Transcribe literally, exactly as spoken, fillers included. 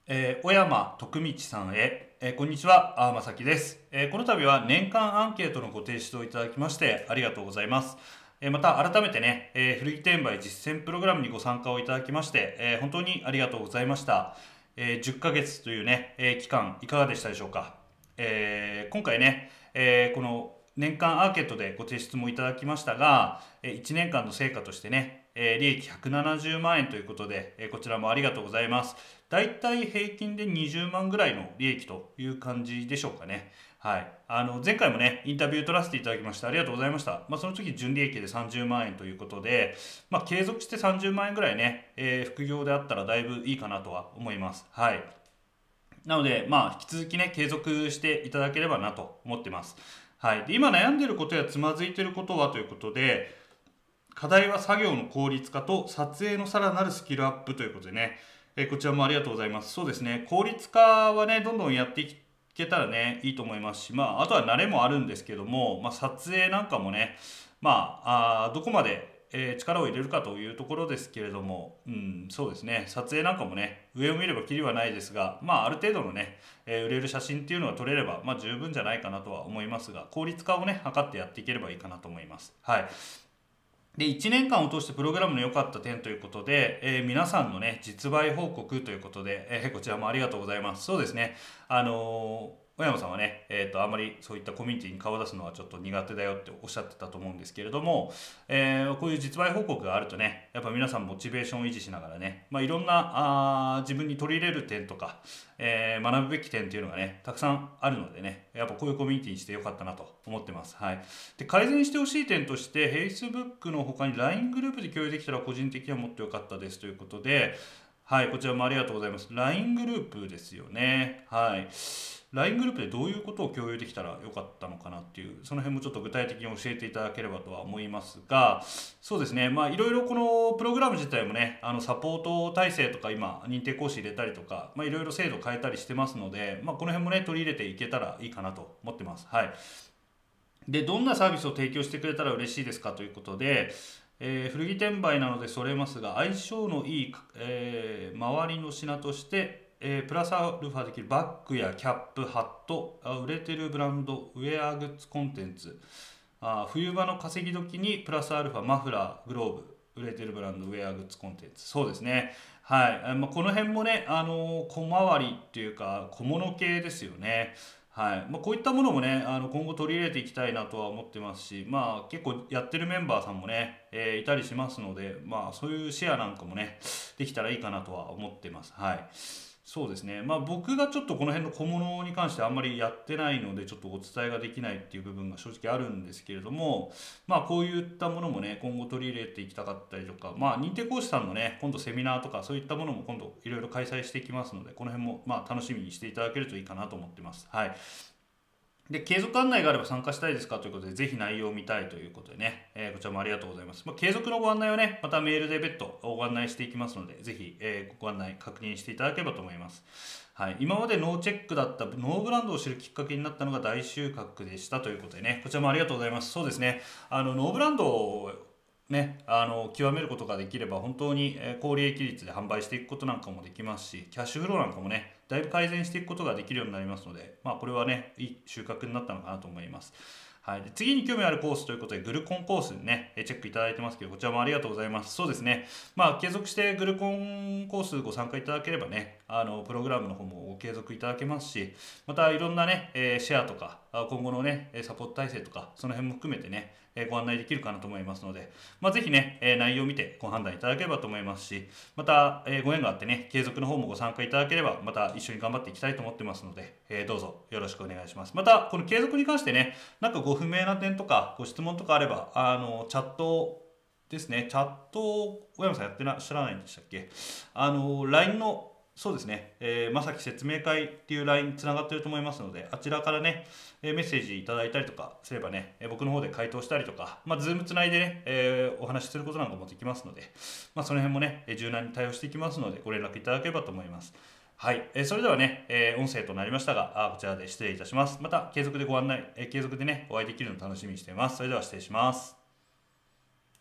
えー小山徳道さんへ、えーこんにちは、あーまさきです、えーこの度は年間アンケートのご提出をいただきましてありがとうございます。えーまた改めてね、えー古着転売実践プログラムにご参加をいただきまして、えー本当にありがとうございました。えーじゅっかげつというね、えー期間いかがでしたでしょうか。えー今回ね、えーこの年間アンケートでご提出もいただきましたが、えーいちねんかんの成果としてね、えー利益ひゃくななじゅうまん円ということで、えーこちらもありがとうございます。だいたい平均でにじゅうまんぐらいの利益という感じでしょうかね。はい。あの、前回もね、インタビュー取らせていただきましてありがとうございました。まあ、その時純利益でさんじゅうまん円ということで、まあ、継続してさんじゅうまん円ぐらいね、えー副業であったらだいぶいいかなとは思います。はい。なので、まあ、引き続きね、継続していただければなと思ってます。はい。で、今悩んでることやつまずいてることはということで、課題は作業の効率化と撮影のさらなるスキルアップということでね、えーこちらもありがとうございます。そうですね、効率化はね、どんどんやっていけたらね、いいと思いますし、まあ、あとは慣れもあるんですけども、まあ、撮影なんかもね、まあ、あーどこまで、えー力を入れるかというところですけれども、うん、そうですね、撮影なんかもね、上を見ればきりはないですが、まあ、ある程度のね、えー売れる写真っていうのが撮れれば、まあ、十分じゃないかなとは思いますが、効率化をね、図ってやっていければいいかなと思います。はい。で、いちねんかんを通してプログラムの良かった点ということで、えー皆さんのね、実売報告ということで、えーこちらもありがとうございます。そうですね。あのー小山さんはね、えっと、あまりそういったコミュニティに顔を出すのはちょっと苦手だよっておっしゃってたと思うんですけれども、えーこういう実売報告があるとね、やっぱ皆さんモチベーションを維持しながらね、まあ、いろんなあー自分に取り入れる点とか、えー学ぶべき点っていうのがね、たくさんあるのでね、やっぱこういうコミュニティにしてよかったなと思ってます。はい。で、改善してほしい点として Facebook の他に ライン グループで共有できたら個人的にはもっと良かったですということで、はい、こちらもありがとうございます。ライン グループですよね。はい。ライン グループでどういうことを共有できたらよかったのかなっていう、その辺もちょっと具体的に教えていただければとは思いますが、そうですね、まあいろいろこのプログラム自体もね、あのサポート体制とか今、認定講師入れたりとか、まあいろいろ制度変えたりしてますので、まあこの辺もね、取り入れていけたらいいかなと思ってます。はい。で、どんなサービスを提供してくれたら嬉しいですかということで、えー古着転売なのでそれますが、相性のいい、えー周りの品として、えープラスアルファできるバッグやキャップ、ハット、あ売れてるブランド、ウェアグッズコンテンツ、あ冬場の稼ぎ時にプラスアルファマフラー、グローブ、売れてるブランド、ウェアグッズコンテンツ。そうですね。はい。あまあ、この辺もね、あの小回りっていうか、小物系ですよね。はい。まあ、こういったものもね、あの、今後取り入れていきたいなとは思ってますし、まあ、結構やってるメンバーさんもね、えーいたりしますので、まあ、そういうシェアなんかもね、できたらいいかなとは思ってます。はい。そうですね。まあ僕がちょっとこの辺の小物に関してあんまりやってないのでちょっとお伝えができないっていう部分が正直あるんですけれども、まあこういったものもね、今後取り入れていきたかったりとか、まあ認定講師さんのね、今度セミナーとかそういったものも今度いろいろ開催していきますので、この辺もまあ楽しみにしていただけるといいかなと思ってます。はい。で、継続案内があれば参加したいですかということで、ぜひ内容を見たいということでね、えーこちらもありがとうございます。まあ、継続のご案内をね、またメールで別途ご案内していきますので、ぜひ、えーご案内確認していただければと思います。はい、今までノーチェックだったノーブランドを知るきっかけになったのが大収穫でしたということでね、こちらもありがとうございます。そうですね、あのノーブランドをね、あの極めることができれば本当にえー高利益率で販売していくことなんかもできますし、キャッシュフローなんかもねだいぶ改善していくことができるようになりますので、まあ、これはねいい収穫になったのかなと思います。はい、で次に興味あるコースということでグルコンコースにねえチェックいただいてますけど、こちらもありがとうございます。そうですね、まあ継続してグルコンコースご参加いただければね、あのプログラムの方もご継続いただけますし、またいろんなね、えーシェアとかあ今後のねえーサポート体制とかその辺も含めてね、えーご案内できるかなと思いますので、まあ、ぜひね、えー内容を見てご判断いただければと思いますし、また、えーご縁があってね、継続の方もご参加いただければ、また一緒に頑張っていきたいと思ってますので、えーどうぞよろしくお願いします。また、この継続に関してね、なんかご不明な点とか、ご質問とかあれば、あの、チャットですね、チャットを小山さんやってらっしゃらないんでしたっけ。あの、ライン のそうですね、えーまさき説明会っていう ライン つながってると思いますので、あちらからね、えーメッセージいただいたりとかすればね、えー僕の方で回答したりとか、まあ、ズームつないでね、えーお話しすることなんかもできますので、まあ、その辺もね、えー柔軟に対応していきますので、ご連絡いただければと思います。はい、えーそれではね、えー音声となりましたが、あこちらで失礼いたします。また継続でご案内、えー継続でね、お会いできるのを楽しみにしています。それでは失礼します。